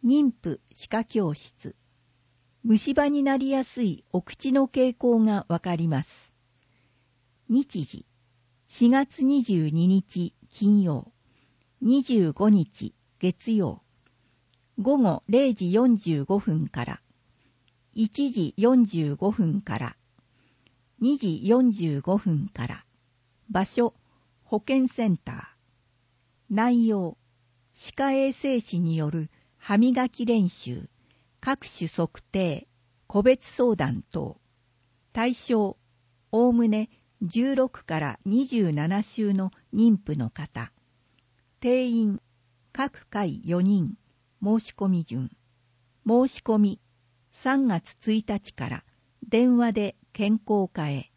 妊婦歯科教室。虫歯になりやすいお口の傾向がわかります。日時、4月22日金曜、25日月曜、午後0時45分から、1時45分から、2時45分から。場所、保健センター。内容、歯科衛生士による歯磨き練習、各種測定、個別相談等。対象、おおむね16から27週の妊婦の方。定員、各回4人。申し込み順。申し込み、3月1日から電話で健康課へ。